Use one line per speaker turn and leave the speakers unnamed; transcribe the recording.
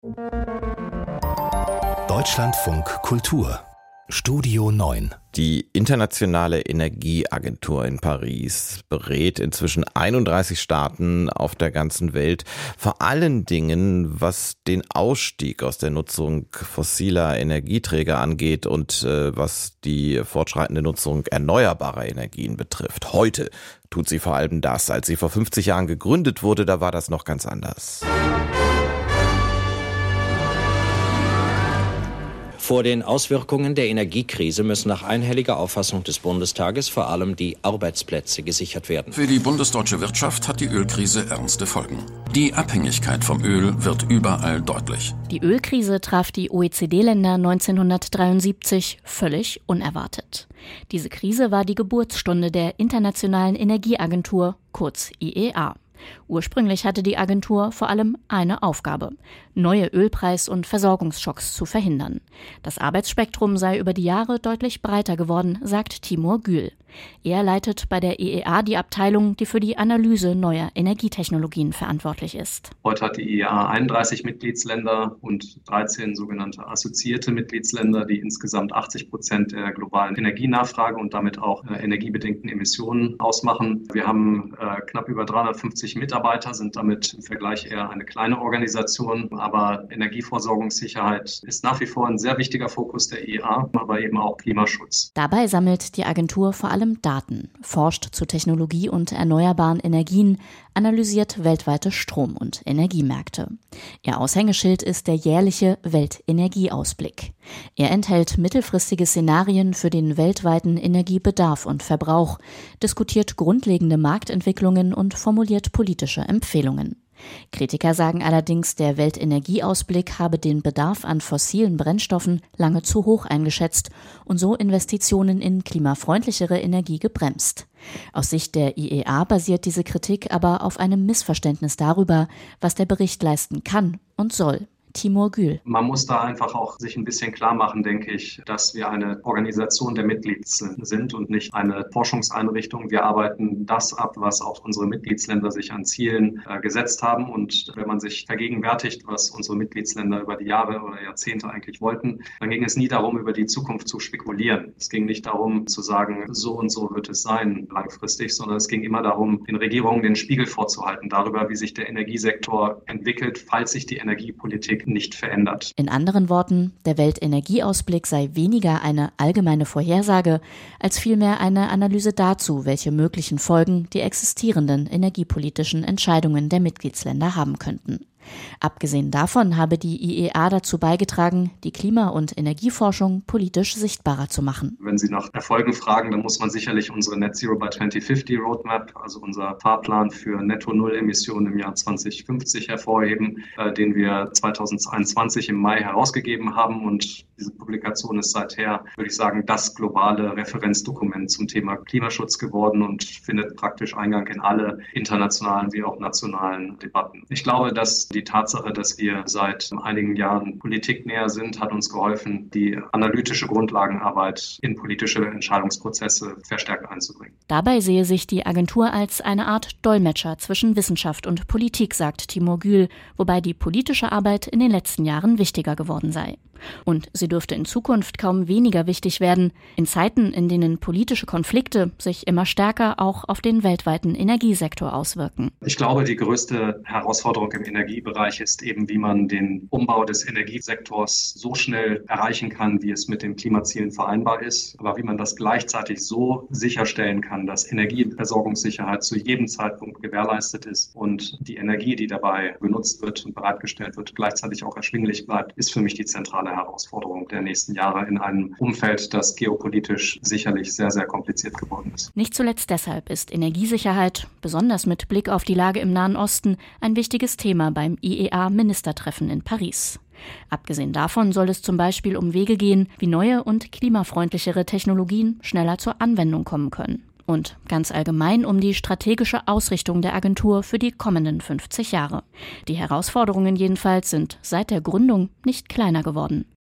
Deutschlandfunk Kultur Studio 9.
Die Internationale Energieagentur in Paris berät inzwischen 31 Staaten auf der ganzen Welt, vor allen Dingen, was den Ausstieg aus der Nutzung fossiler Energieträger angeht und was die fortschreitende Nutzung erneuerbarer Energien betrifft. Heute tut sie vor allem das. Als sie vor 50 Jahren gegründet wurde, da war das noch ganz anders.
Vor den Auswirkungen der Energiekrise müssen nach einhelliger Auffassung des Bundestages vor allem die Arbeitsplätze gesichert werden.
Für die bundesdeutsche Wirtschaft hat die Ölkrise ernste Folgen. Die Abhängigkeit vom Öl wird überall deutlich.
Die Ölkrise traf die OECD-Länder 1973 völlig unerwartet. Diese Krise war die Geburtsstunde der Internationalen Energieagentur, kurz IEA. Ursprünglich hatte die Agentur vor allem eine Aufgabe: neue Ölpreis- und Versorgungsschocks zu verhindern. Das Arbeitsspektrum sei über die Jahre deutlich breiter geworden, sagt Timur Gül. Er leitet bei der IEA die Abteilung, die für die Analyse neuer Energietechnologien verantwortlich ist.
Heute hat die IEA 31 Mitgliedsländer und 13 sogenannte assoziierte Mitgliedsländer, die insgesamt 80% der globalen Energienachfrage und damit auch energiebedingten Emissionen ausmachen. Wir haben knapp über 350 Mitarbeiter, sind damit im Vergleich eher eine kleine Organisation. Aber Energieversorgungssicherheit ist nach wie vor ein sehr wichtiger Fokus der IEA, aber eben auch Klimaschutz.
Dabei sammelt die Agentur vor allem Daten, forscht zu Technologie und erneuerbaren Energien, analysiert weltweite Strom- und Energiemärkte. Ihr Aushängeschild ist der jährliche Weltenergieausblick. Er enthält mittelfristige Szenarien für den weltweiten Energiebedarf und Verbrauch, diskutiert grundlegende Marktentwicklungen und formuliert politische Empfehlungen. Kritiker sagen allerdings, der Weltenergieausblick habe den Bedarf an fossilen Brennstoffen lange zu hoch eingeschätzt und so Investitionen in klimafreundlichere Energie gebremst. Aus Sicht der IEA basiert diese Kritik aber auf einem Missverständnis darüber, was der Bericht leisten kann und soll. Timur Gül.
Man muss da einfach auch sich ein bisschen klar machen, denke ich, dass wir eine Organisation der Mitglieder sind und nicht eine Forschungseinrichtung. Wir arbeiten das ab, was auch unsere Mitgliedsländer sich an Zielen gesetzt haben. Und wenn man sich vergegenwärtigt, was unsere Mitgliedsländer über die Jahre oder Jahrzehnte eigentlich wollten, dann ging es nie darum, über die Zukunft zu spekulieren. Es ging nicht darum, zu sagen, so und so wird es sein langfristig, sondern es ging immer darum, den Regierungen den Spiegel vorzuhalten darüber, wie sich der Energiesektor entwickelt, falls sich die Energiepolitik nicht verändert.
In anderen Worten, der Weltenergieausblick sei weniger eine allgemeine Vorhersage, als vielmehr eine Analyse dazu, welche möglichen Folgen die existierenden energiepolitischen Entscheidungen der Mitgliedsländer haben könnten. Abgesehen davon habe die IEA dazu beigetragen, die Klima- und Energieforschung politisch sichtbarer zu machen.
Wenn Sie nach Erfolgen fragen, dann muss man sicherlich unsere Net Zero by 2050 Roadmap, also unser Fahrplan für Netto-Null-Emissionen im Jahr 2050 hervorheben, den wir 2021 im Mai herausgegeben haben. Und diese Publikation ist seither, würde ich sagen, das globale Referenzdokument zum Thema Klimaschutz geworden und findet praktisch Eingang in alle internationalen wie auch nationalen Debatten. Ich glaube, dass die Tatsache, dass wir seit einigen Jahren Politik näher sind, hat uns geholfen, die analytische Grundlagenarbeit in politische Entscheidungsprozesse verstärkt einzubringen.
Dabei sehe sich die Agentur als eine Art Dolmetscher zwischen Wissenschaft und Politik, sagt Timur Gül, wobei die politische Arbeit in den letzten Jahren wichtiger geworden sei. Und sie dürfte in Zukunft kaum weniger wichtig werden, in Zeiten, in denen politische Konflikte sich immer stärker auch auf den weltweiten Energiesektor auswirken.
Ich glaube, die größte Herausforderung im Energiebereich ist eben, wie man den Umbau des Energiesektors so schnell erreichen kann, wie es mit den Klimazielen vereinbar ist, aber wie man das gleichzeitig so sicherstellen kann, dass Energieversorgungssicherheit zu jedem Zeitpunkt gewährleistet ist und die Energie, die dabei benutzt wird und bereitgestellt wird, gleichzeitig auch erschwinglich bleibt, ist für mich die zentrale Herausforderung der nächsten Jahre in einem Umfeld, das geopolitisch sicherlich sehr, sehr kompliziert geworden ist.
Nicht zuletzt deshalb ist Energiesicherheit, besonders mit Blick auf die Lage im Nahen Osten, ein wichtiges Thema beim IEA-Ministertreffen in Paris. Abgesehen davon soll es zum Beispiel um Wege gehen, wie neue und klimafreundlichere Technologien schneller zur Anwendung kommen können. Und ganz allgemein um die strategische Ausrichtung der Agentur für die kommenden 50 Jahre. Die Herausforderungen jedenfalls sind seit der Gründung nicht kleiner geworden.